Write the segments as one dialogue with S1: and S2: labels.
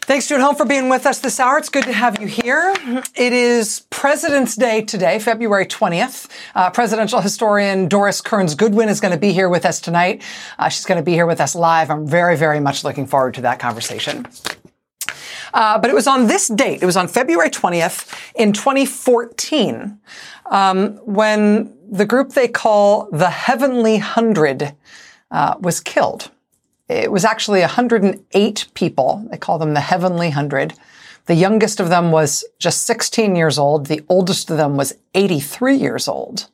S1: Thanks, June Home, for being with us this hour. It's good to have you here. It is President's Day today, February 20th. Presidential historian Doris Kearns Goodwin is going to be here with us tonight. She's going to be here with us live. I'm very, very much looking forward to that conversation. But it was on this date, it was on February 20th in 2014, when the group they call the Heavenly Hundred was killed. It was actually 108 people. They call them the Heavenly Hundred. The youngest of them was just 16 years old. The oldest of them was 83 years old.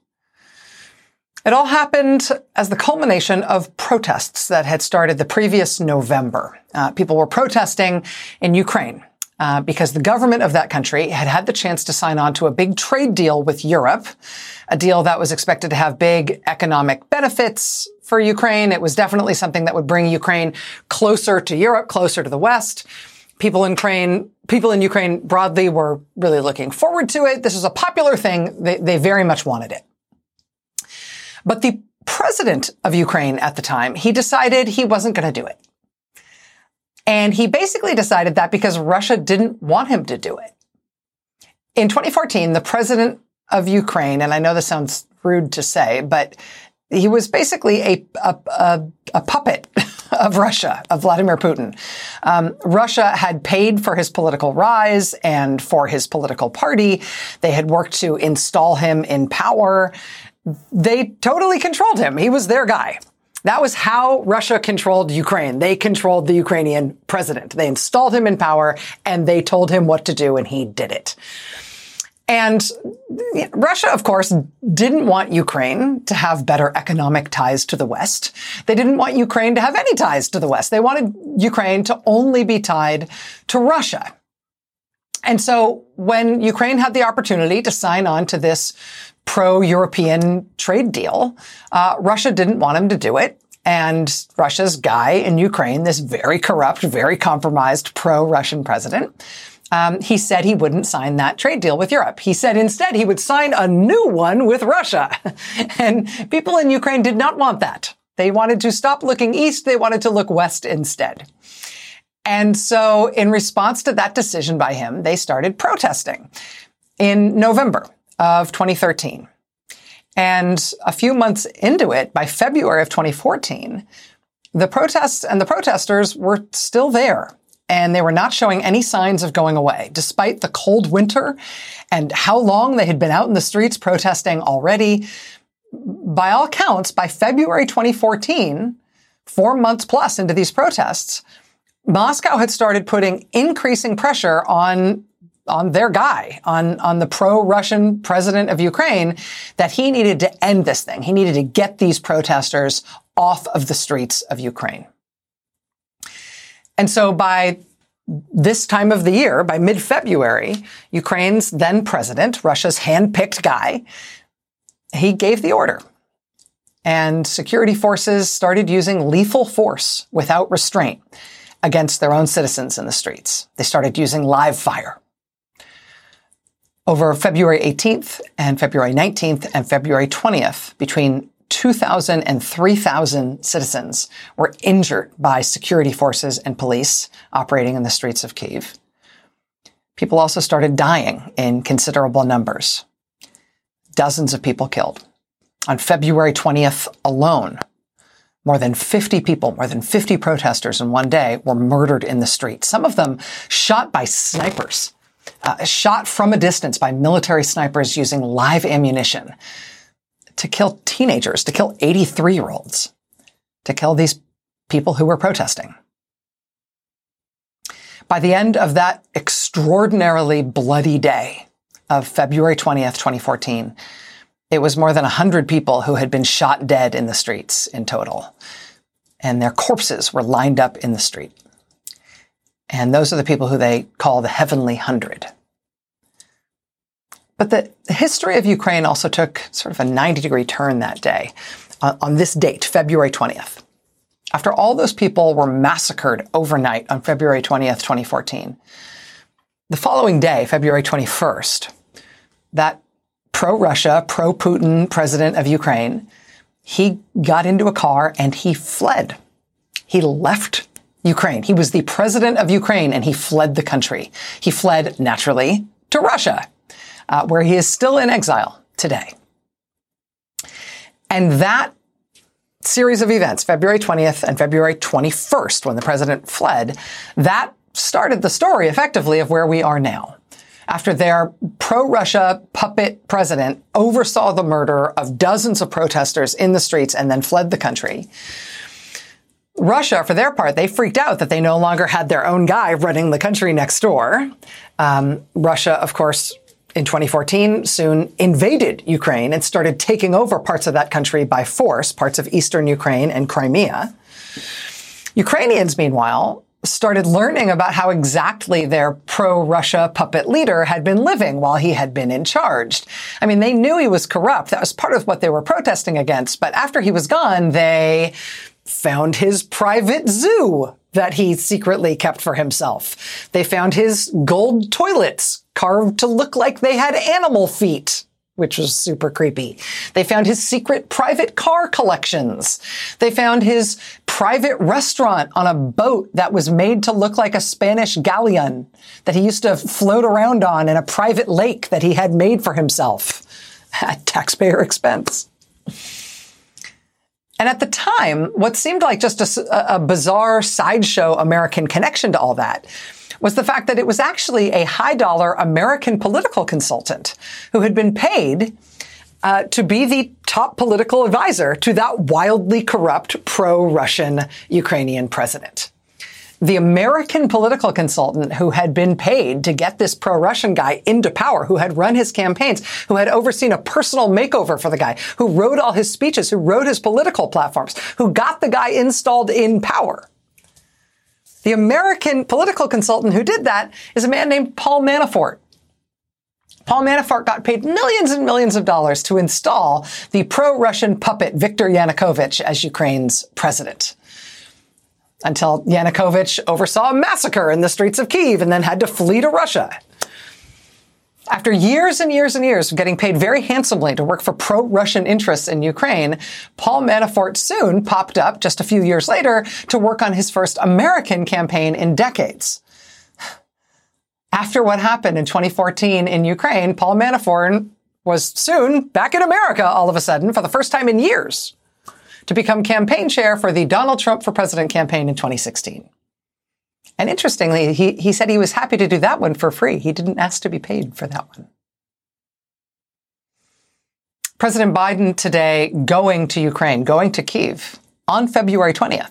S1: It all happened as the culmination of protests that had started the previous November. People were protesting in Ukraine because the government of that country had had the chance to sign on to a big trade deal with Europe, a deal that was expected to have big economic benefits for Ukraine. It was definitely something that would bring Ukraine closer to Europe, closer to the West. People in Ukraine broadly were really looking forward to it. This was a popular thing. They very much wanted it. But the president of Ukraine at the time, he decided he wasn't going to do it. And he basically decided that because Russia didn't want him to do it. In 2014, the president of Ukraine, and I know this sounds rude to say, but he was basically a puppet of Russia, of Vladimir Putin. Russia had paid for his political rise and for his political party. They had worked to install him in power. They totally controlled him. He was their guy. That was how Russia controlled Ukraine. They controlled the Ukrainian president. They installed him in power and they told him what to do and he did it. And Russia, of course, didn't want Ukraine to have better economic ties to the West. They didn't want Ukraine to have any ties to the West. They wanted Ukraine to only be tied to Russia. And so when Ukraine had the opportunity to sign on to this pro-European trade deal, Russia didn't want him to do it. And Russia's guy in Ukraine, this very corrupt, very compromised pro-Russian president, he said he wouldn't sign that trade deal with Europe. He said instead he would sign a new one with Russia. And people in Ukraine did not want that. They wanted to stop looking east. They wanted to look west instead. And so in response to that decision by him, they started protesting in November of 2013. And a few months into it, by February of 2014, the protests and the protesters were still there. And they were not showing any signs of going away, despite the cold winter and how long they had been out in the streets protesting already. By all counts, by February 2014, 4 months plus into these protests, Moscow had started putting increasing pressure on their guy, on the pro-Russian president of Ukraine, that he needed to end this thing. He needed to get these protesters off of the streets of Ukraine. And so by this time of the year, by mid-February, Ukraine's then president, Russia's hand-picked guy, he gave the order. And security forces started using lethal force without restraint against their own citizens in the streets. They started using live fire. Over February 18th and February 19th and February 20th, between 2,000 and 3,000 citizens were injured by security forces and police operating in the streets of Kyiv. People also started dying in considerable numbers. Dozens of people killed. On February 20th alone, more than 50 people, more than 50 protesters in one day were murdered in the street. Some of them shot by snipers, shot from a distance by military snipers using live ammunition, to kill teenagers, to kill 83-year-olds, to kill these people who were protesting. By the end of that extraordinarily bloody day of February 20th, 2014, it was more than 100 people who had been shot dead in the streets in total. And their corpses were lined up in the street. And those are the people who they call the Heavenly Hundred. But the history of Ukraine also took sort of a 90-degree turn that day, on this date, February 20th. After all those people were massacred overnight on February 20th, 2014, the following day, February 21st, that pro-Russia, pro-Putin president of Ukraine, he got into a car and he fled. He left Ukraine. He was the president of Ukraine, and he fled the country. He fled, naturally, to Russia, where he is still in exile today. And that series of events, February 20th and February 21st, when the president fled, that started the story, effectively, of where we are now. After their pro-Russia puppet president oversaw the murder of dozens of protesters in the streets and then fled the country, Russia, for their part, they freaked out that they no longer had their own guy running the country next door. Russia, of course, in 2014, soon invaded Ukraine and started taking over parts of that country by force, parts of eastern Ukraine and Crimea. Ukrainians, meanwhile, started learning about how exactly their pro-Russia puppet leader had been living while he had been in charge. I mean, they knew he was corrupt. That was part of what they were protesting against. But after he was gone, they found his private zoo that he secretly kept for himself. They found his gold toilets carved to look like they had animal feet, which was super creepy. They found his secret private car collections. They found his private restaurant on a boat that was made to look like a Spanish galleon that he used to float around on in a private lake that he had made for himself at taxpayer expense. And at the time, what seemed like just a bizarre sideshow American connection to all that was the fact that it was actually a high-dollar American political consultant who had been paid to be the top political advisor to that wildly corrupt pro-Russian Ukrainian president. The American political consultant who had been paid to get this pro-Russian guy into power, who had run his campaigns, who had overseen a personal makeover for the guy, who wrote all his speeches, who wrote his political platforms, who got the guy installed in power. The American political consultant who did that is a man named Paul Manafort. Paul Manafort got paid millions and millions of dollars to install the pro-Russian puppet Viktor Yanukovych as Ukraine's president, until Yanukovych oversaw a massacre in the streets of Kyiv and then had to flee to Russia. After years and years and years of getting paid very handsomely to work for pro-Russian interests in Ukraine, Paul Manafort soon popped up just a few years later to work on his first American campaign in decades. After what happened in 2014 in Ukraine, Paul Manafort was soon back in America all of a sudden for the first time in years to become campaign chair for the Donald Trump for President campaign in 2016. And interestingly, he said he was happy to do that one for free. He didn't ask to be paid for that one. President Biden today going to Ukraine, going to Kyiv on February 20th.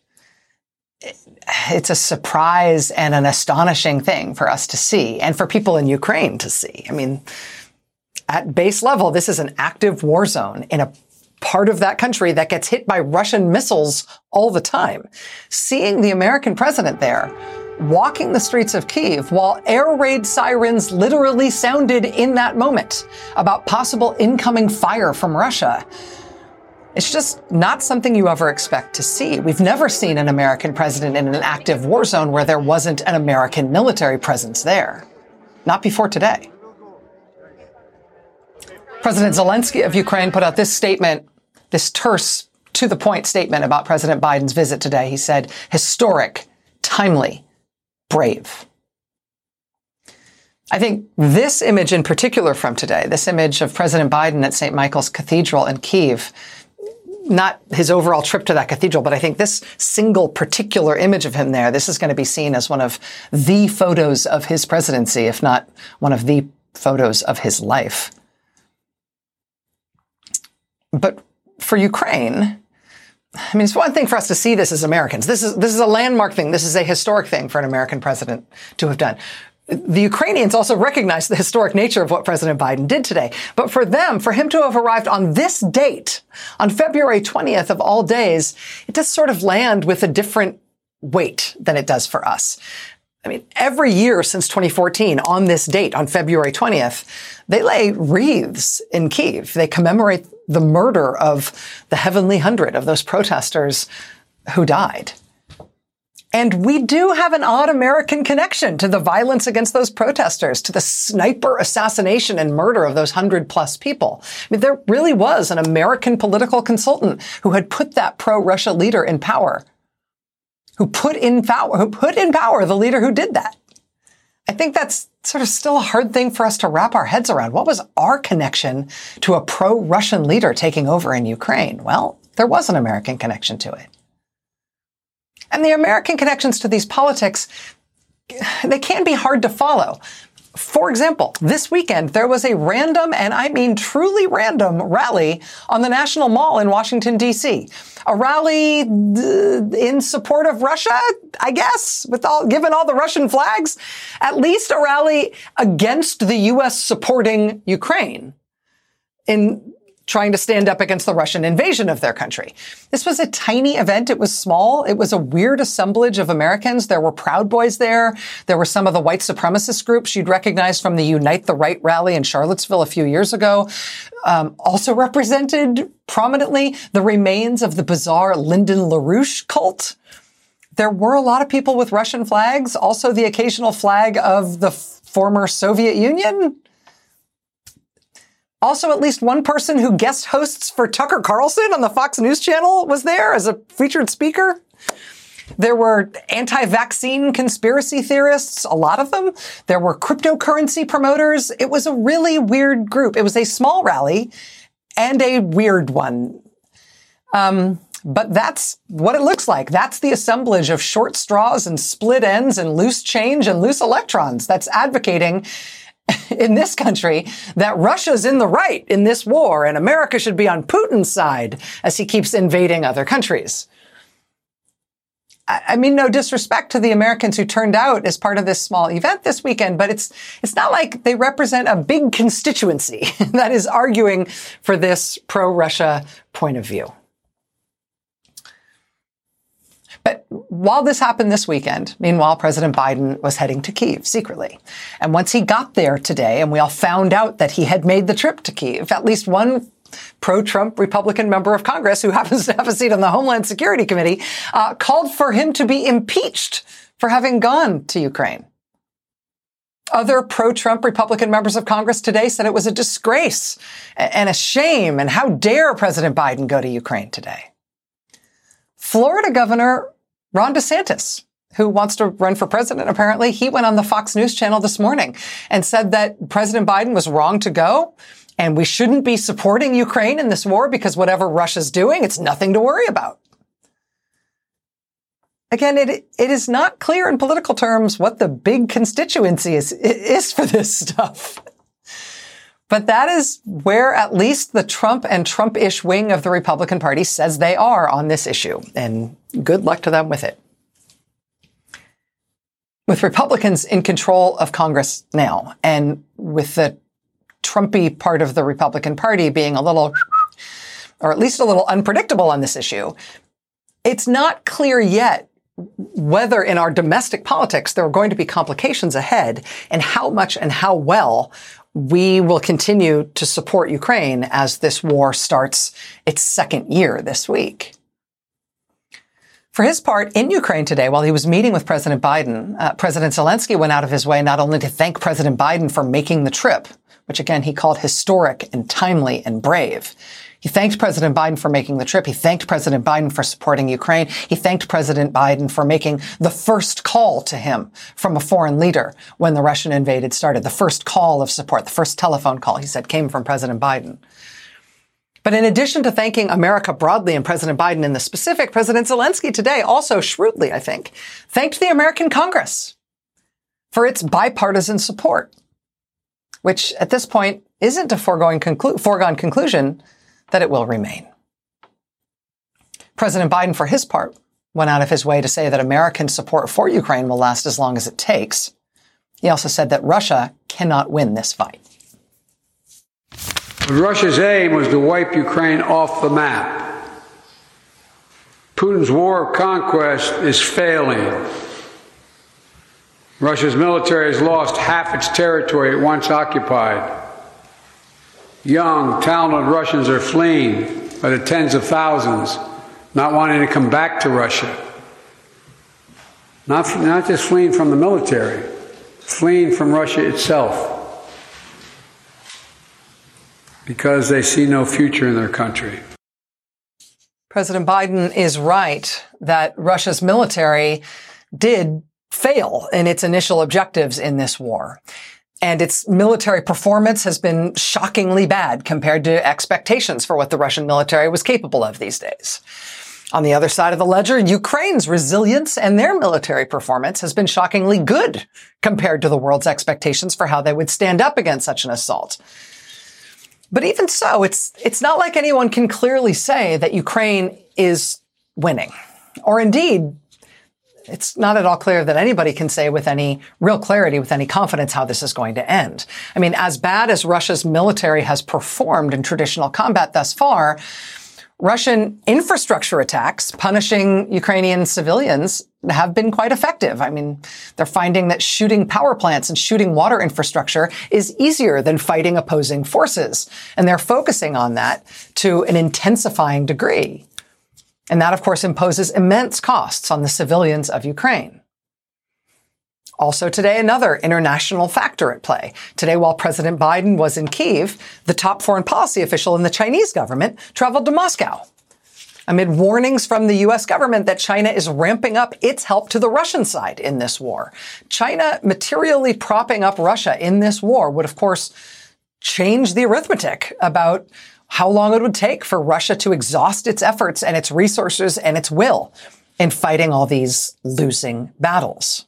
S1: It's a surprise and an astonishing thing for us to see and for people in Ukraine to see. I mean, at base level, this is an active war zone in a part of that country that gets hit by Russian missiles all the time. Seeing the American president there, walking the streets of Kyiv while air raid sirens literally sounded in that moment about possible incoming fire from Russia, it's just not something you ever expect to see. We've never seen an American president in an active war zone where there wasn't an American military presence there. Not before today. President Zelensky of Ukraine put out this statement, this terse, to-the-point statement about President Biden's visit today. He said, historic, timely, brave. I think this image in particular from today, this image of President Biden at St. Michael's Cathedral in Kyiv, not his overall trip to that cathedral, but I think this single particular image of him there, this is going to be seen as one of the photos of his presidency, if not one of the photos of his life. But for Ukraine, I mean, it's one thing for us to see this as Americans. This is a landmark thing. This is a historic thing for an American president to have done. The Ukrainians also recognize the historic nature of what President Biden did today. But for them, for him to have arrived on this date, on February 20th of all days, it does sort of land with a different weight than it does for us. I mean, every year since 2014, on this date, on February 20th, they lay wreaths in Kyiv. They commemorate the murder of the Heavenly Hundred, of those protesters who died. And we do have an odd American connection to the violence against those protesters, to the sniper assassination and murder of those 100+ people. I mean, there really was an American political consultant who had put that pro-Russia leader in power, who put in power the leader who did that. I think that's sort of still a hard thing for us to wrap our heads around. What was our connection to a pro-Russian leader taking over in Ukraine? Well, there was an American connection to it. And the American connections to these politics, they can be hard to follow. For example, this weekend, there was a random, and I mean truly random, rally on the National Mall in Washington, D.C. A rally in support of Russia, I guess, given all the Russian flags. At least a rally against the U.S. supporting Ukraine in trying to stand up against the Russian invasion of their country. This was a tiny event. It was small. It was a weird assemblage of Americans. There were Proud Boys there. There were some of the white supremacist groups you'd recognize from the Unite the Right rally in Charlottesville a few years ago. Also represented prominently the remains of the bizarre Lyndon LaRouche cult. There were a lot of people with Russian flags, also the occasional flag of the former Soviet Union. Also, at least one person who guest hosts for Tucker Carlson on the Fox News channel was there as a featured speaker. There were anti-vaccine conspiracy theorists, a lot of them. There were cryptocurrency promoters. It was a really weird group. It was a small rally and a weird one. But that's what it looks like. That's the assemblage of short straws and split ends and loose change and loose electrons that's advocating in this country that Russia's in the right in this war and America should be on Putin's side as he keeps invading other countries. I mean, no disrespect to the Americans who turned out as part of this small event this weekend, but it's not like they represent a big constituency that is arguing for this pro-Russia point of view. But while this happened this weekend, meanwhile, President Biden was heading to Kyiv secretly. And once he got there today, and we all found out that he had made the trip to Kyiv, at least one pro-Trump Republican member of Congress who happens to have a seat on the Homeland Security Committee called for him to be impeached for having gone to Ukraine. Other pro-Trump Republican members of Congress today said it was a disgrace and a shame, and how dare President Biden go to Ukraine today. Florida Governor Ron DeSantis, who wants to run for president, apparently, he went on the Fox News channel this morning and said that President Biden was wrong to go and we shouldn't be supporting Ukraine in this war because whatever Russia's doing, it's nothing to worry about. Again, it is not clear in political terms what the big constituency is for this stuff. But that is where at least the Trump and Trump-ish wing of the Republican Party says they are on this issue. And good luck to them with it. With Republicans in control of Congress now, and with the Trumpy part of the Republican Party being a little, or at least a little unpredictable on this issue, it's not clear yet whether in our domestic politics there are going to be complications ahead and how much and how well we will continue to support Ukraine as this war starts its second year this week. For his part, in Ukraine today, while he was meeting with President Biden, President Zelensky went out of his way not only to thank President Biden for making the trip, which again he called historic and timely and brave. He thanked President Biden for making the trip. He thanked President Biden for supporting Ukraine. He thanked President Biden for making the first call to him from a foreign leader when the Russian invasion started. The first call of support, the first telephone call, he said, came from President Biden. But in addition to thanking America broadly and President Biden in the specific, President Zelensky today also shrewdly, I think, thanked the American Congress for its bipartisan support, which at this point isn't a foregone conclusion that it will remain. President Biden, for his part, went out of his way to say that American support for Ukraine will last as long as it takes. He also said that Russia cannot win this fight.
S2: But Russia's aim was to wipe Ukraine off the map. Putin's war of conquest is failing. Russia's military has lost half its territory it once occupied. Young, talented Russians are fleeing by the tens of thousands, not wanting to come back to Russia. Not just fleeing from the military, fleeing from Russia itself, because they see no future in their country.
S1: President Biden is right that Russia's military did fail in its initial objectives in this war. And its military performance has been shockingly bad compared to expectations for what the Russian military was capable of these days. On the other side of the ledger, Ukraine's resilience and their military performance has been shockingly good compared to the world's expectations for how they would stand up against such an assault. But even so, it's not like anyone can clearly say that Ukraine is winning. Or indeed, it's not at all clear that anybody can say with any real clarity, with any confidence, how this is going to end. I mean, as bad as Russia's military has performed in traditional combat thus far, Russian infrastructure attacks punishing Ukrainian civilians have been quite effective. I mean, they're finding that shooting power plants and shooting water infrastructure is easier than fighting opposing forces. And they're focusing on that to an intensifying degree. And that, of course, imposes immense costs on the civilians of Ukraine. Also today, another international factor at play. Today, while President Biden was in Kyiv, the top foreign policy official in the Chinese government traveled to Moscow amid warnings from the U.S. government that China is ramping up its help to the Russian side in this war. China materially propping up Russia in this war would, of course, change the arithmetic about how long it would take for Russia to exhaust its efforts and its resources and its will in fighting all these losing battles.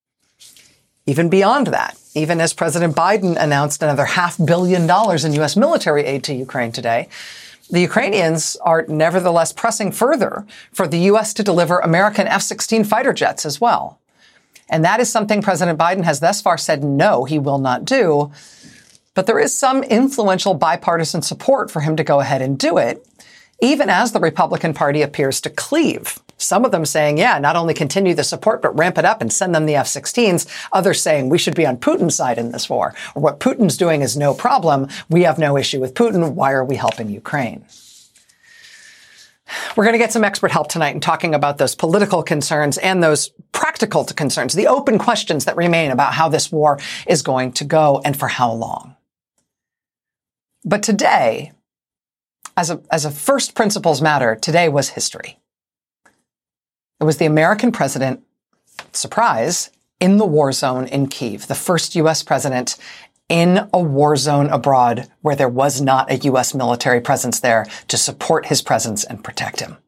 S1: Even beyond that, even as President Biden announced another $500 million in U.S. military aid to Ukraine today, the Ukrainians are nevertheless pressing further for the U.S. to deliver American F-16 fighter jets as well. And that is something President Biden has thus far said no, he will not do. But there is some influential bipartisan support for him to go ahead and do it, even as the Republican Party appears to cleave. Some of them saying, yeah, not only continue the support, but ramp it up and send them the F-16s. Others saying we should be on Putin's side in this war. Or what Putin's doing is no problem. We have no issue with Putin. Why are we helping Ukraine? We're going to get some expert help tonight in talking about those political concerns and those practical concerns, the open questions that remain about how this war is going to go and for how long. But today, as a first principles matter, today was history. It was the American president, surprise, in the war zone in Kyiv, the first U.S. president in a war zone abroad where there was not a U.S. military presence there to support his presence and protect him.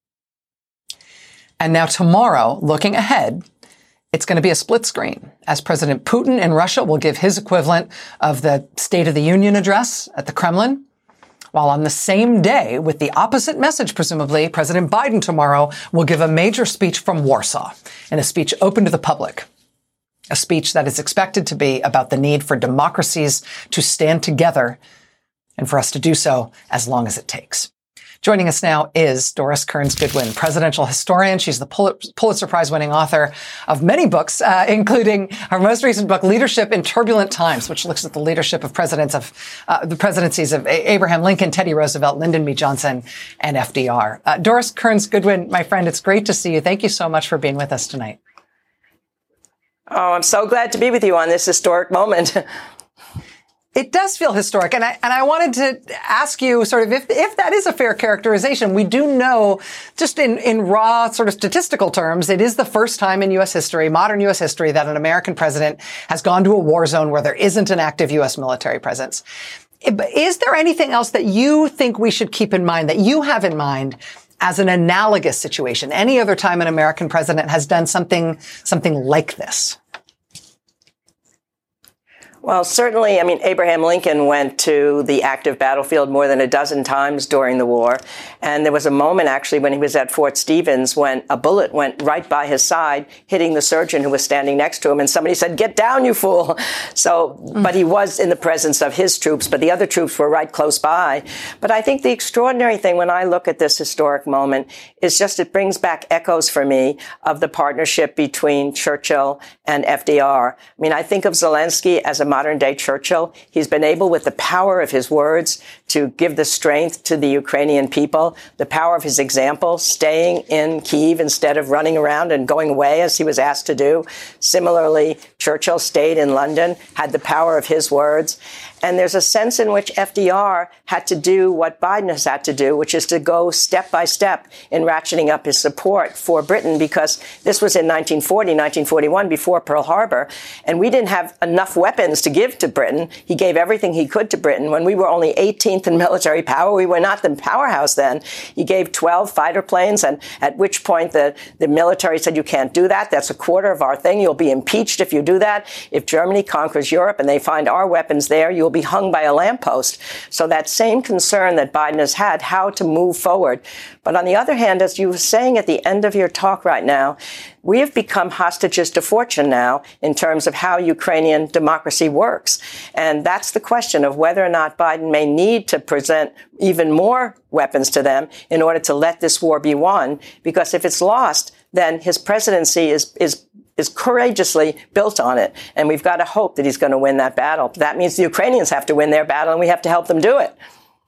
S1: And now tomorrow, looking ahead, it's going to be a split screen as President Putin in Russia will give his equivalent of the State of the Union address at the Kremlin, while on the same day, with the opposite message, presumably, President Biden tomorrow will give a major speech from Warsaw, and a speech open to the public. A speech that is expected to be about the need for democracies to stand together and for us to do so as long as it takes. Joining us now is Doris Kearns Goodwin, presidential historian. She's the Pulitzer Prize-winning author of many books, including her most recent book, Leadership in Turbulent Times, which looks at the leadership of the presidencies of Abraham Lincoln, Teddy Roosevelt, Lyndon B. Johnson, and FDR. Doris Kearns Goodwin, my friend, it's great to see you. Thank you so much for being with us tonight.
S3: Oh, I'm so glad to be with you on this historic moment.
S1: It does feel historic. And I wanted to ask you sort of if that is a fair characterization. We do know, just in raw sort of statistical terms, it is the first time in U.S. history, modern U.S. history, that an American president has gone to a war zone where there isn't an active U.S. military presence. Is there anything else that you think we should keep in mind, that you have in mind as an analogous situation? Any other time an American president has done something like this?
S3: Well, certainly, Abraham Lincoln went to the active battlefield more than a dozen times during the war. And there was a moment, actually, when he was at Fort Stevens when a bullet went right by his side, hitting the surgeon who was standing next to him. And somebody said, "Get down, you fool." But he was in the presence of his troops, but the other troops were right close by. But I think the extraordinary thing when I look at this historic moment is just it brings back echoes for me of the partnership between Churchill and FDR. I think of Zelensky as a modern-day Churchill. He's been able, with the power of his words, to give the strength to the Ukrainian people, the power of his example, staying in Kyiv instead of running around and going away as he was asked to do. Similarly, Churchill stayed in London, had the power of his words. And there's a sense in which FDR had to do what Biden has had to do, which is to go step by step in ratcheting up his support for Britain, because this was in 1940, 1941, before Pearl Harbor, and we didn't have enough weapons to give to Britain. He gave everything he could to Britain. When we were only 18th in military power, we were not the powerhouse then. He gave 12 fighter planes, and at which point the military said, you can't do that. That's a quarter of our thing. You'll be impeached if you do that. If Germany conquers Europe and they find our weapons there, you'll be hung by a lamppost. So that same concern that Biden has had, how to move forward. But on the other hand, as you were saying at the end of your talk right now, we have become hostages to fortune now in terms of how Ukrainian democracy works. And that's the question of whether or not Biden may need to present even more weapons to them in order to let this war be won. Because if it's lost, then his presidency is courageously built on it. And we've got to hope that he's going to win that battle. That means the Ukrainians have to win their battle, and we have to help them do it.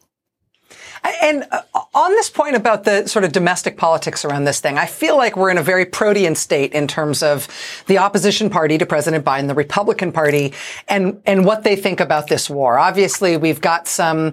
S1: And on this point about the sort of domestic politics around this thing, I feel like we're in a very protean state in terms of the opposition party to President Biden, the Republican Party, and what they think about this war. Obviously, we've got some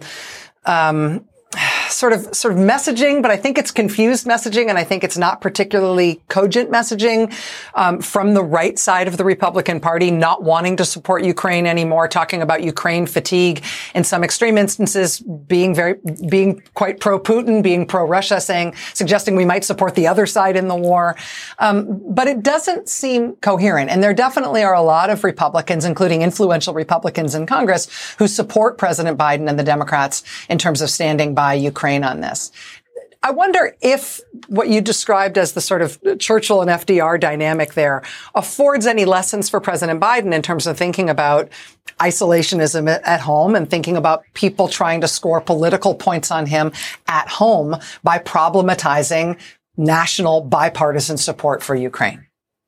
S1: sort of messaging, but I think it's confused messaging, and I think it's not particularly cogent messaging from the right side of the Republican Party, not wanting to support Ukraine anymore, talking about Ukraine fatigue, in some extreme instances being quite pro-Putin, being pro-Russia, suggesting we might support the other side in the war. But it doesn't seem coherent, and there definitely are a lot of Republicans, including influential Republicans in Congress, who support President Biden and the Democrats in terms of standing by Ukraine on this. I wonder if what you described as the sort of Churchill and FDR dynamic there affords any lessons for President Biden in terms of thinking about isolationism at home and thinking about people trying to score political points on him at home by problematizing national bipartisan support for Ukraine.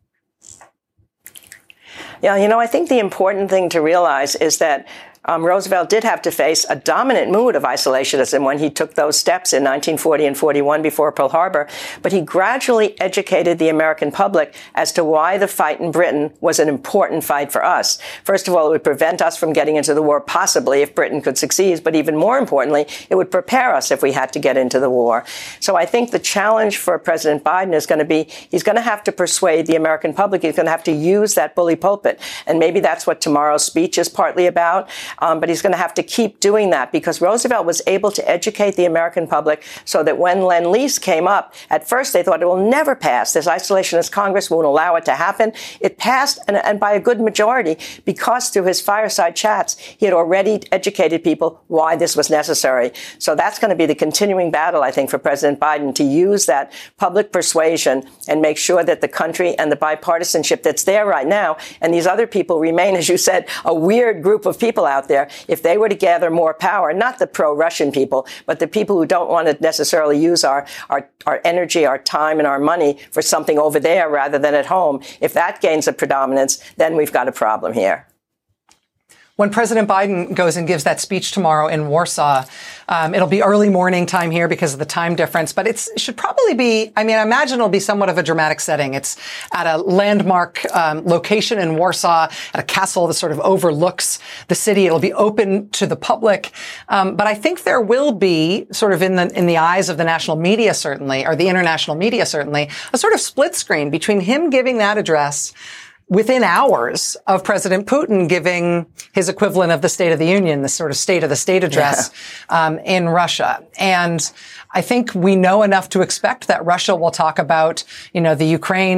S3: Yeah, I think the important thing to realize is that Roosevelt did have to face a dominant mood of isolationism when he took those steps in 1940 and 41 before Pearl Harbor, but he gradually educated the American public as to why the fight in Britain was an important fight for us. First of all, it would prevent us from getting into the war, possibly, if Britain could succeed, but even more importantly, it would prepare us if we had to get into the war. So I think the challenge for President Biden is going to be, he's going to have to persuade the American public. He's going to have to use that bully pulpit, and maybe that's what tomorrow's speech is partly about. But he's going to have to keep doing that, because Roosevelt was able to educate the American public so that when Lend-Lease came up, at first they thought it will never pass. This isolationist Congress won't allow it to happen. It passed, and by a good majority, because through his fireside chats, he had already educated people why this was necessary. So that's going to be the continuing battle, I think, for President Biden, to use that public persuasion and make sure that the country and the bipartisanship that's there right now, and these other people remain, as you said, a weird group of people out there. If they were to gather more power, not the pro-Russian people, but the people who don't want to necessarily use our energy, our time, and our money for something over there rather than at home, if that gains a predominance, then we've got a problem here.
S1: When President Biden goes and gives that speech tomorrow in Warsaw, it'll be early morning time here because of the time difference, but it should probably be, I imagine it'll be somewhat of a dramatic setting. It's at a landmark location in Warsaw, at a castle that sort of overlooks the city. It'll be open to the public. But I think there will be, sort of in the eyes of the national media certainly, or the international media certainly, a sort of split screen between him giving that address within hours of President Putin giving his equivalent of the State of the Union, the sort of State of the State address, in Russia. And I think we know enough to expect that Russia will talk about, the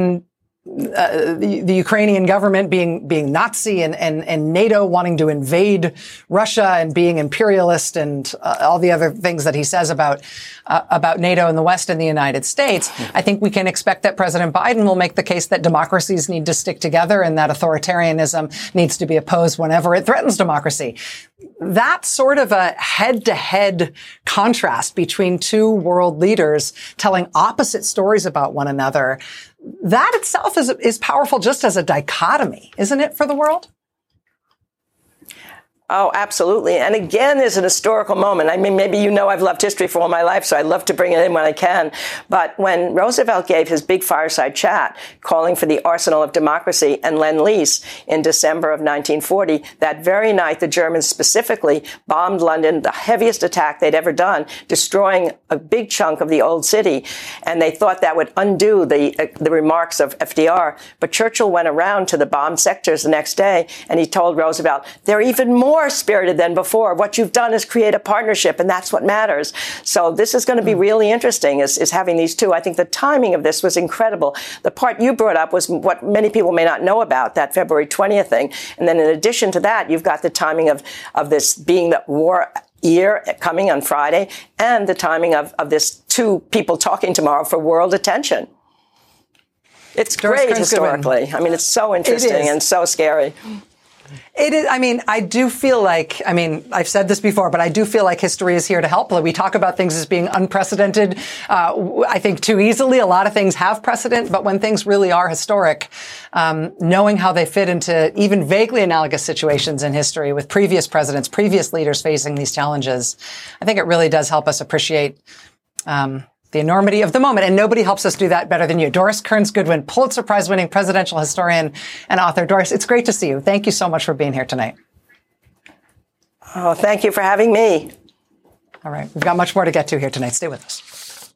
S1: Ukrainian government being Nazi and NATO wanting to invade Russia and being imperialist and all the other things that he says about NATO and the West and the United States. I think we can expect that President Biden will make the case that democracies need to stick together and that authoritarianism needs to be opposed whenever it threatens democracy. That sort of a head-to-head contrast between two world leaders telling opposite stories about one another, that itself is powerful just as a dichotomy, isn't it, for the world?
S3: Oh, absolutely. And again, there's an historical moment. I mean, maybe you know I've loved history for all my life, so I love to bring it in when I can. But when Roosevelt gave his big fireside chat calling for the arsenal of democracy and Lend-Lease in December of 1940, that very night, the Germans specifically bombed London, the heaviest attack they'd ever done, destroying a big chunk of the old city. And they thought that would undo the remarks of FDR. But Churchill went around to the bombed sectors the next day, and he told Roosevelt, they're even more spirited than before. What you've done is create a partnership, and that's what matters. So this is going to be really interesting, is having these two. I think the timing of this was incredible. The part you brought up was what many people may not know about, that February 20th thing. And then in addition to that, you've got the timing of this being the war year coming on Friday, and the timing of this two people talking tomorrow for world attention. It's great historically. I mean, it's so interesting and so scary.
S1: It is. I mean, I do feel like, I've said this before, but I do feel like history is here to help. We talk about things as being unprecedented, I think too easily. A lot of things have precedent, but when things really are historic, knowing how they fit into even vaguely analogous situations in history with previous presidents, previous leaders facing these challenges, I think it really does help us appreciate, the enormity of the moment. And nobody helps us do that better than you. Doris Kearns Goodwin, Pulitzer Prize winning presidential historian and author. Doris, it's great to see you. Thank you so much for being here tonight.
S3: Oh, thank you for having me.
S1: All right. We've got much more to get to here tonight. Stay with us.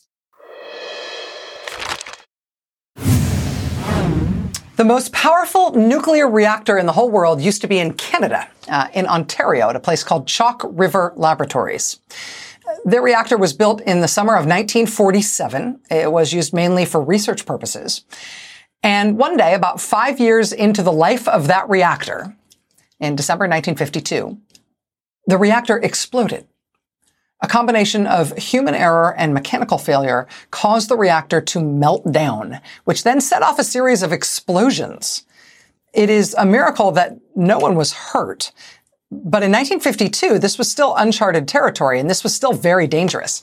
S1: The most powerful nuclear reactor in the whole world used to be in Canada, in Ontario, at a place called Chalk River Laboratories. The reactor was built in the summer of 1947. It was used mainly for research purposes. And one day, about 5 years into the life of that reactor, in December 1952, the reactor exploded. A combination of human error and mechanical failure caused the reactor to melt down, which then set off a series of explosions. It is a miracle that no one was hurt. But in 1952, this was still uncharted territory, and this was still very dangerous.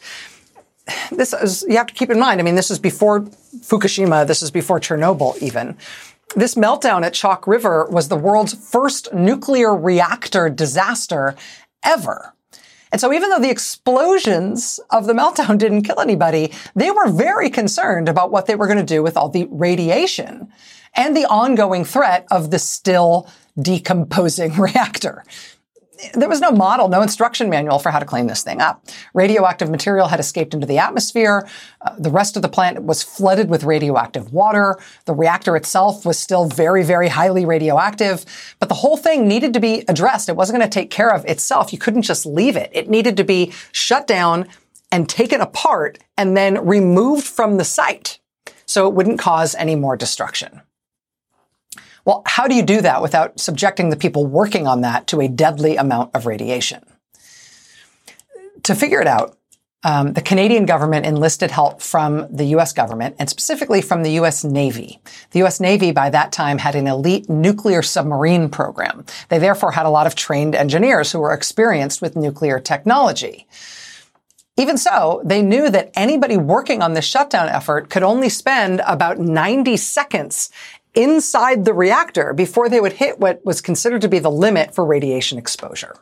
S1: You have to keep in mind, this is before Fukushima, this is before Chernobyl even. This meltdown at Chalk River was the world's first nuclear reactor disaster ever. And so even though the explosions of the meltdown didn't kill anybody, they were very concerned about what they were going to do with all the radiation and the ongoing threat of the still decomposing reactor. There was no model, no instruction manual for how to clean this thing up. Radioactive material had escaped into the atmosphere. The rest of the plant was flooded with radioactive water. The reactor itself was still very, very highly radioactive. But the whole thing needed to be addressed. It wasn't going to take care of itself. You couldn't just leave it. It needed to be shut down and taken apart and then removed from the site so it wouldn't cause any more destruction. Well, how do you do that without subjecting the people working on that to a deadly amount of radiation? To figure it out, the Canadian government enlisted help from the U.S. government and specifically from the U.S. Navy. The U.S. Navy by that time had an elite nuclear submarine program. They therefore had a lot of trained engineers who were experienced with nuclear technology. Even so, they knew that anybody working on this shutdown effort could only spend about 90 seconds inside the reactor before they would hit what was considered to be the limit for radiation exposure.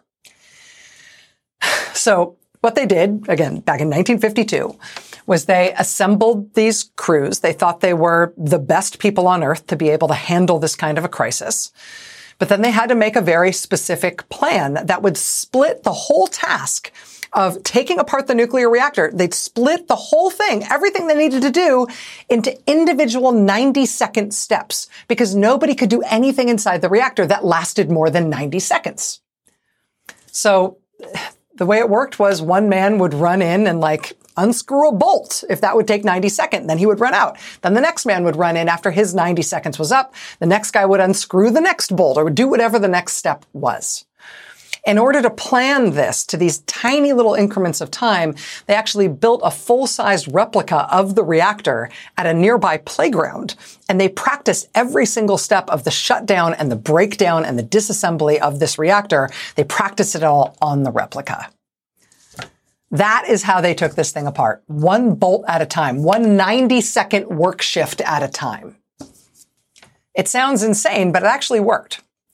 S1: So what they did, again, back in 1952, was they assembled these crews. They thought they were the best people on Earth to be able to handle this kind of a crisis. But then they had to make a very specific plan that would split the whole task of taking apart the nuclear reactor. They'd split the whole thing, everything they needed to do, into individual 90-second steps because nobody could do anything inside the reactor that lasted more than 90 seconds. So the way it worked was one man would run in and unscrew a bolt if that would take 90 seconds. Then he would run out. Then the next man would run in after his 90 seconds was up. The next guy would unscrew the next bolt or would do whatever the next step was. In order to plan this to these tiny little increments of time, they actually built a full-sized replica of the reactor at a nearby playground, and they practiced every single step of the shutdown and the breakdown and the disassembly of this reactor. They practiced it all on the replica. That is how they took this thing apart, one bolt at a time, one 90-second work shift at a time. It sounds insane, but it actually worked.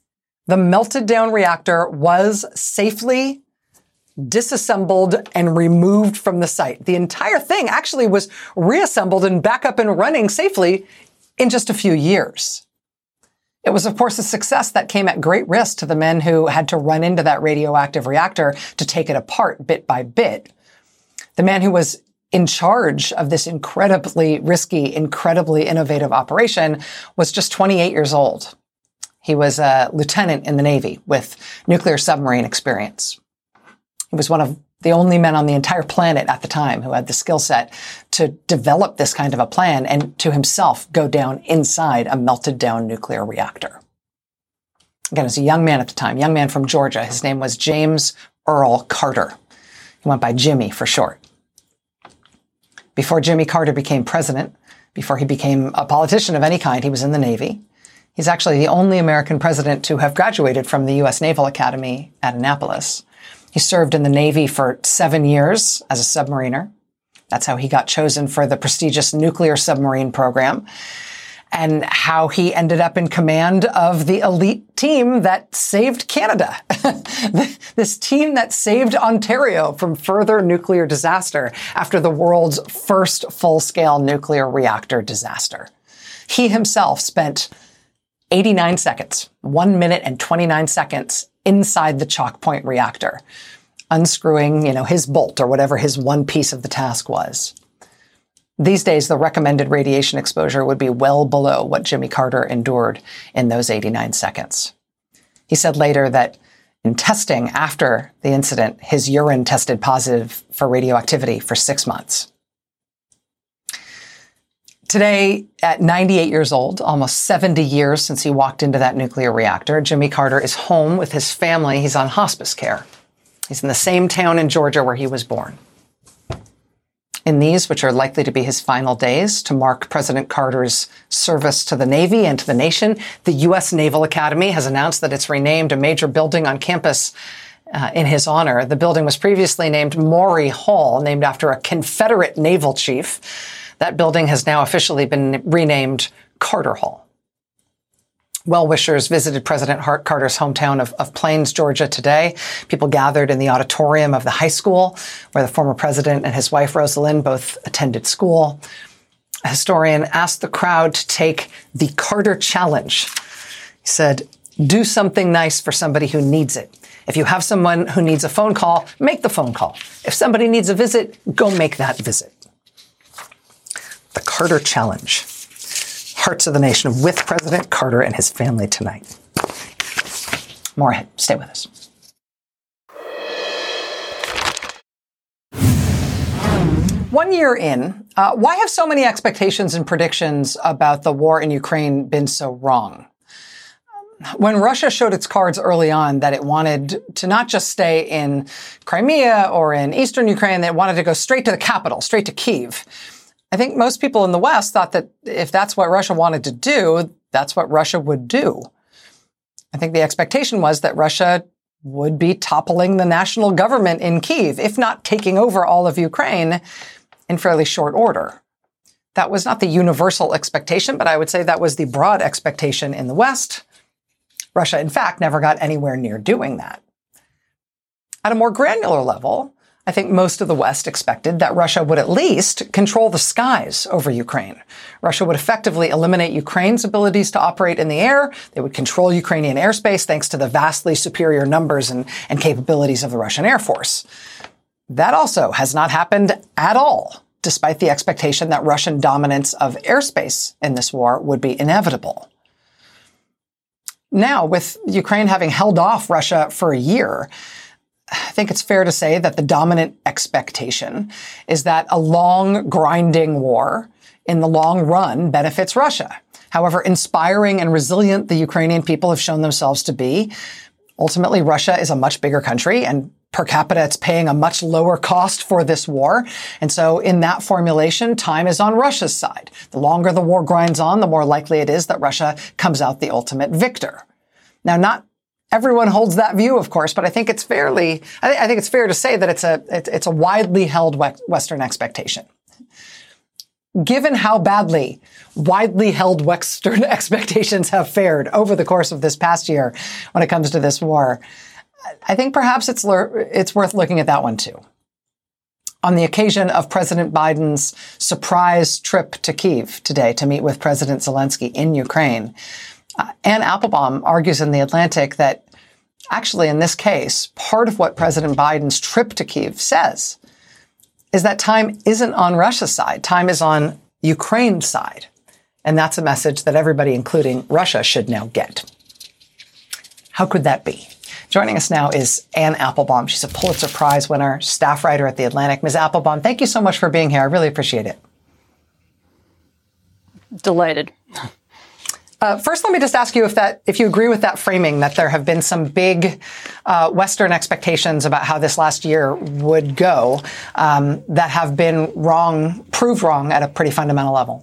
S1: the melted down reactor was safely disassembled and removed from the site. The entire thing actually was reassembled and back up and running safely in just a few years. It was, of course, a success that came at great risk to the men who had to run into that radioactive reactor to take it apart bit by bit. The man who was in charge of this incredibly risky, incredibly innovative operation was just 28 years old. He was a lieutenant in the Navy with nuclear submarine experience. He was one of the only men on the entire planet at the time who had the skill set to develop this kind of a plan and to himself go down inside a melted down nuclear reactor. Again, as a young man at the time, young man from Georgia. His name was James Earl Carter. He went by Jimmy for short. Before Jimmy Carter became president, before he became a politician of any kind, he was in the Navy. He's actually the only American president to have graduated from the U.S. Naval Academy at Annapolis. He served in the Navy for 7 years as a submariner. That's how he got chosen for the prestigious nuclear submarine program, and how he ended up in command of the elite team that saved Canada. This team that saved Ontario from further nuclear disaster after the world's first full-scale nuclear reactor disaster. He himself spent 89 seconds, 1 minute and 29 seconds inside the Chalk Point reactor, unscrewing, his bolt or whatever his one piece of the task was. These days, the recommended radiation exposure would be well below what Jimmy Carter endured in those 89 seconds. He said later that in testing after the incident, his urine tested positive for radioactivity for 6 months. Today, at 98 years old, almost 70 years since he walked into that nuclear reactor, Jimmy Carter is home with his family. He's on hospice care. He's in the same town in Georgia where he was born. In these, which are likely to be his final days, to mark President Carter's service to the Navy and to the nation, the U.S. Naval Academy has announced that it's renamed a major building on campus in his honor. The building was previously named Maury Hall, named after a Confederate naval chief. That building has now officially been renamed Carter Hall. Well-wishers visited President Carter's hometown of Plains, Georgia today. People gathered in the auditorium of the high school where the former president and his wife, Rosalind, both attended school. A historian asked the crowd to take the Carter Challenge. He said, do something nice for somebody who needs it. If you have someone who needs a phone call, make the phone call. If somebody needs a visit, go make that visit. The Carter Challenge. Hearts of the Nation with President Carter and his family tonight. More ahead. Stay with us. One year in, why have so many expectations and predictions about the war in Ukraine been so wrong? When Russia showed its cards early on that it wanted to not just stay in Crimea or in eastern Ukraine, that it wanted to go straight to the capital, straight to Kyiv. I think most people in the West thought that if that's what Russia wanted to do, that's what Russia would do. I think the expectation was that Russia would be toppling the national government in Kyiv, if not taking over all of Ukraine in fairly short order. That was not the universal expectation, but I would say that was the broad expectation in the West. Russia, in fact, never got anywhere near doing that. At a more granular level, I think most of the West expected that Russia would at least control the skies over Ukraine. Russia would effectively eliminate Ukraine's abilities to operate in the air. They would control Ukrainian airspace thanks to the vastly superior numbers and capabilities of the Russian Air Force. That also has not happened at all, despite the expectation that Russian dominance of airspace in this war would be inevitable. Now, with Ukraine having held off Russia for a year, I think it's fair to say that the dominant expectation is that a long, grinding war in the long run benefits Russia. However inspiring and resilient the Ukrainian people have shown themselves to be, ultimately Russia is a much bigger country, and per capita it's paying a much lower cost for this war. And so in that formulation, time is on Russia's side. The longer the war grinds on, the more likely it is that Russia comes out the ultimate victor. Now, not everyone holds that view, of course, but I think it's fair to say that it's a widely held Western expectation. given how badly widely held Western expectations have fared over the course of this past year when it comes to this war, I think perhaps it's worth looking at that one too. On the occasion of President Biden's surprise trip to Kyiv today to meet with President Zelensky in Ukraine, Anne Applebaum argues in The Atlantic that actually in this case, part of what President Biden's trip to Kyiv says is that time isn't on Russia's side. Time is on Ukraine's side. And that's a message that everybody, including Russia, should now get. How could that be? Joining us now is Anne Applebaum. She's a Pulitzer Prize winner, staff writer at The Atlantic. Ms. Applebaum, thank you so much for being here. I really appreciate it.
S4: Delighted.
S1: First, let me just ask you if you agree with that framing, that there have been some big Western expectations about how this last year would go that have been wrong, proved wrong at a pretty fundamental level.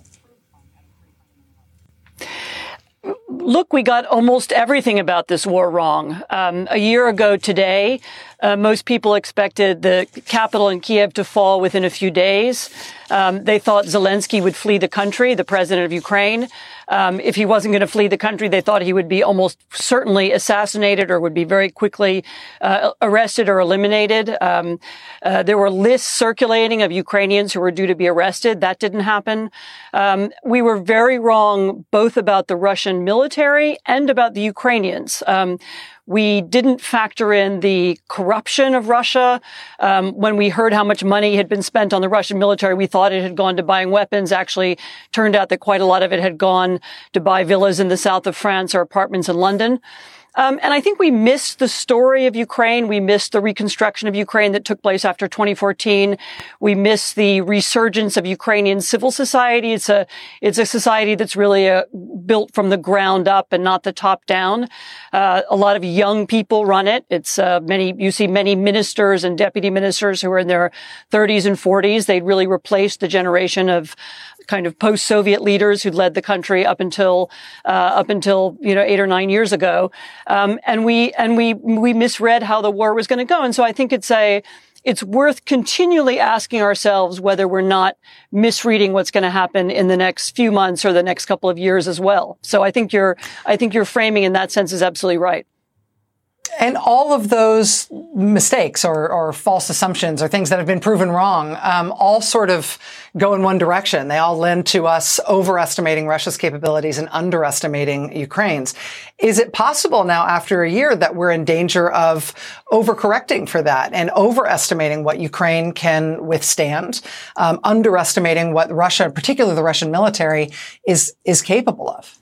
S4: Look, we got almost everything about this war wrong. A year ago today, most people expected the capital in Kiev to fall within a few days. They thought Zelensky would flee the country, the president of Ukraine. If he wasn't going to flee the country, they thought he would be almost certainly assassinated or would be very quickly arrested or eliminated. There were lists circulating of Ukrainians who were due to be arrested. That didn't happen. We were very wrong both about the Russian military and about the Ukrainians. We didn't factor in the corruption of Russia. When we heard how much money had been spent on the Russian military, we thought it had gone to buying weapons. Actually, turned out that quite a lot of it had gone to buy villas in the south of France or apartments in London. And I think we missed the story of Ukraine. We missed the reconstruction of Ukraine that took place after 2014. We missed the resurgence of Ukrainian civil society. It's a society that's really built from the ground up and not the top down. A lot of young people run it. It's you see many ministers and deputy ministers who are in their 30s and 40s. They'd really replaced the generation of kind of post-Soviet leaders who'd led the country up until 8 or 9 years ago. And we misread how the war was going to go. And so I think it's worth continually asking ourselves whether we're not misreading what's going to happen in the next few months or the next couple of years as well. So I think your framing in that sense is absolutely right.
S1: And all of those mistakes or false assumptions or things that have been proven wrong, all sort of go in one direction. They all lend to us overestimating Russia's capabilities and underestimating Ukraine's. Is it possible now, after a year, that we're in danger of overcorrecting for that and overestimating what Ukraine can withstand, underestimating what Russia, particularly the Russian military, is capable of?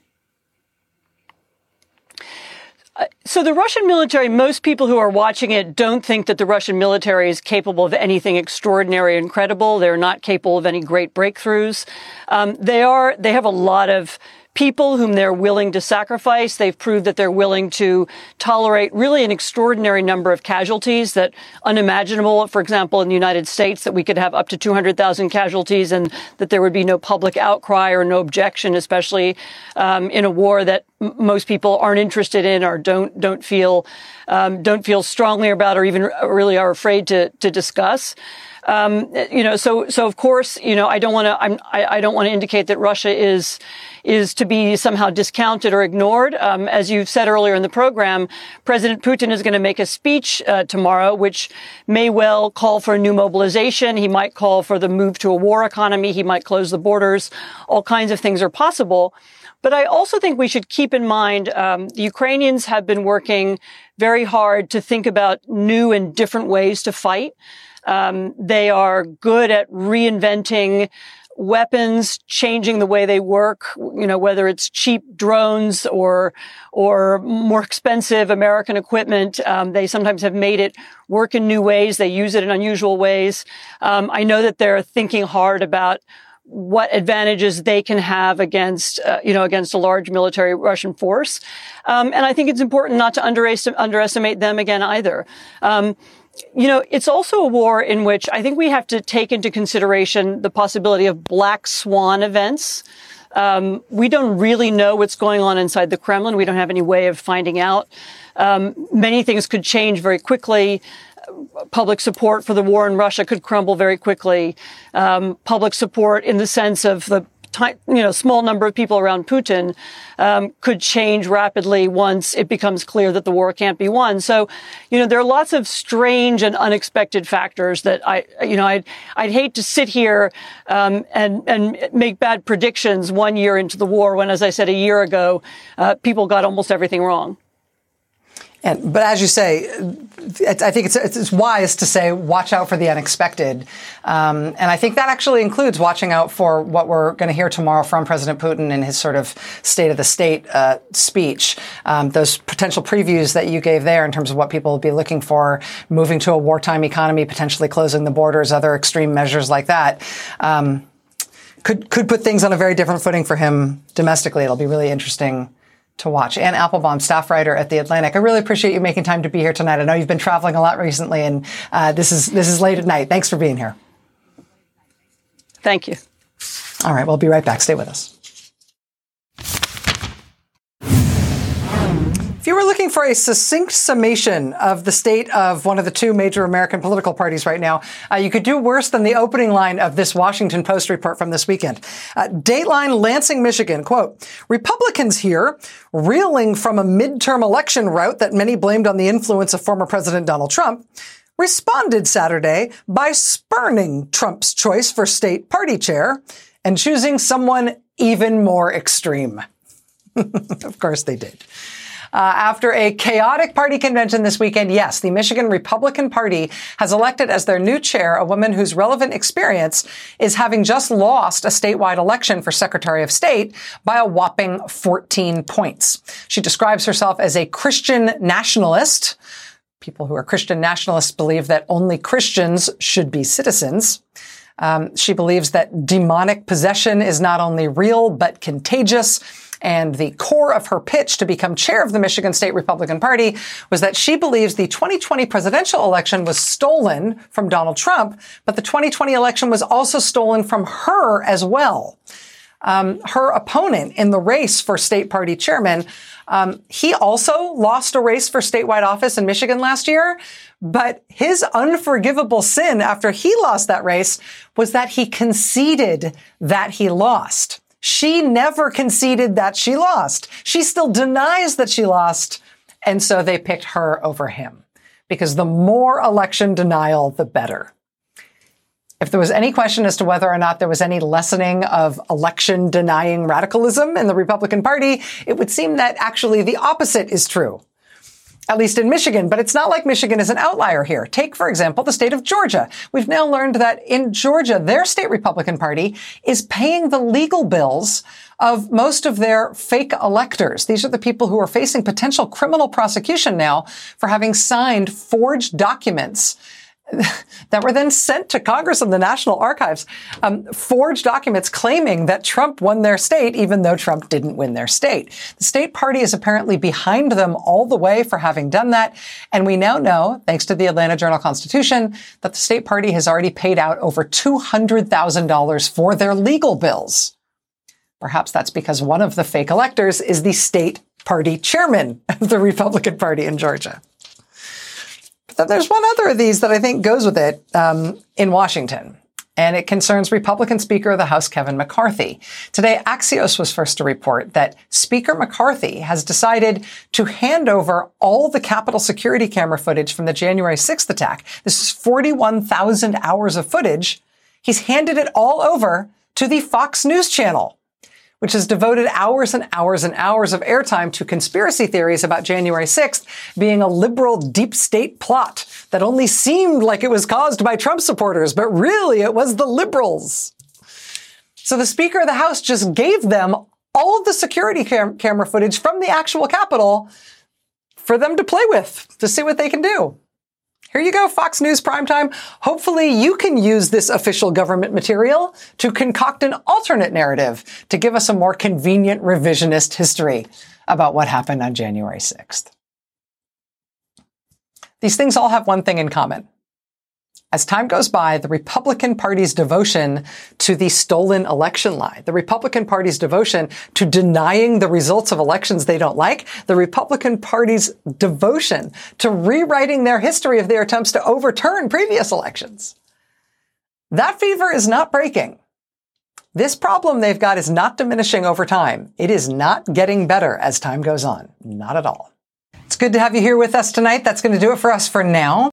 S4: So the Russian military, most people who are watching it don't think that the Russian military is capable of anything extraordinary and incredible. They're not capable of any great breakthroughs. They have a lot of people whom they're willing to sacrifice. They've proved that they're willing to tolerate really an extraordinary number of casualties that unimaginable, for example, in the United States, that we could have up to 200,000 casualties and that there would be no public outcry or no objection, especially in a war that most people aren't interested in or don't feel strongly about or even really are afraid to discuss. So of course, I don't want to indicate that Russia is to be somehow discounted or ignored. As you said earlier in the program, President Putin is going to make a speech tomorrow, which may well call for a new mobilization. He might call for the move to a war economy. He might close the borders. All kinds of things are possible. But I also think we should keep in mind the Ukrainians have been working very hard to think about new and different ways to fight. They are good at reinventing weapons, changing the way they work, whether it's cheap drones or more expensive American equipment. They sometimes have made it work in new ways. They use it in unusual ways. I know that they're thinking hard about what advantages they can have against a large military Russian force. And I think it's important not to underestimate them again either. It's also a war in which I think we have to take into consideration the possibility of black swan events. We don't really know what's going on inside the Kremlin. We don't have any way of finding out. Many things could change very quickly. public support for the war in Russia could crumble very quickly. Public support in the sense of the small number of people around Putin could change rapidly once it becomes clear that the war can't be won. So, there are lots of strange and unexpected factors that I'd hate to sit here and make bad predictions 1 year into the war when, as I said a year ago, people got almost everything wrong.
S1: But as you say, I think it's wise to say, watch out for the unexpected. And I think that actually includes watching out for what we're going to hear tomorrow from President Putin in his sort of State of the State speech. Those potential previews that you gave there in terms of what people will be looking for, moving to a wartime economy, potentially closing the borders, other extreme measures like that, could put things on a very different footing for him domestically. It'll be really interesting to watch. Anne Applebaum, staff writer at The Atlantic. I really appreciate you making time to be here tonight. I know you've been traveling a lot recently, and this is late at night. Thanks for being here.
S4: Thank you.
S1: All right, we'll be right back. Stay with us. If you were looking for a succinct summation of the state of one of the two major American political parties right now, you could do worse than the opening line of this Washington Post report from this weekend. Dateline, Lansing, Michigan, quote, Republicans here, reeling from a midterm election rout that many blamed on the influence of former President Donald Trump, responded Saturday by spurning Trump's choice for state party chair and choosing someone even more extreme. Of course they did. After a chaotic party convention this weekend, yes, the Michigan Republican Party has elected as their new chair a woman whose relevant experience is having just lost a statewide election for Secretary of State by a whopping 14 points. She describes herself as a Christian nationalist. People who are Christian nationalists believe that only Christians should be citizens. She believes that demonic possession is not only real, but contagious. And the core of her pitch to become chair of the Michigan State Republican Party was that she believes the 2020 presidential election was stolen from Donald Trump, but the 2020 election was also stolen from her as well. Her opponent in the race for state party chairman, he also lost a race for statewide office in Michigan last year, but his unforgivable sin after he lost that race was that he conceded that he lost. She never conceded that she lost. She still denies that she lost. And so they picked her over him because the more election denial, the better. If there was any question as to whether or not there was any lessening of election denying radicalism in the Republican Party, it would seem that actually the opposite is true. At least in Michigan, but it's not like Michigan is an outlier here. Take, for example, the state of Georgia. We've now learned that in Georgia, their state Republican Party is paying the legal bills of most of their fake electors. These are the people who are facing potential criminal prosecution now for having signed forged documents that were then sent to Congress and the National Archives, forged documents claiming that Trump won their state, even though Trump didn't win their state. The state party is apparently behind them all the way for having done that. And we now know, thanks to the Atlanta Journal-Constitution, that the state party has already paid out over $200,000 for their legal bills. Perhaps that's because one of the fake electors is the state party chairman of the Republican Party in Georgia. But there's one other of these that I think goes with it in Washington, and it concerns Republican Speaker of the House Kevin McCarthy. Today, Axios was first to report that Speaker McCarthy has decided to hand over all the Capitol security camera footage from the January 6th attack. This is 41,000 hours of footage. He's handed it all over to the Fox News channel, which has devoted hours and hours and hours of airtime to conspiracy theories about January 6th being a liberal deep state plot that only seemed like it was caused by Trump supporters, but really it was the liberals. So the Speaker of the House just gave them all of the security camera footage from the actual Capitol for them to play with, to see what they can do. Here you go, Fox News Primetime. Hopefully you can use this official government material to concoct an alternate narrative to give us a more convenient revisionist history about what happened on January 6th. These things all have one thing in common. as time goes by, the Republican Party's devotion to the stolen election lie, the Republican Party's devotion to denying the results of elections they don't like, the Republican Party's devotion to rewriting their history of their attempts to overturn previous elections. That fever is not breaking. This problem they've got is not diminishing over time. It is not getting better as time goes on. Not at all. It's good to have you here with us tonight. That's going to do it for us for now.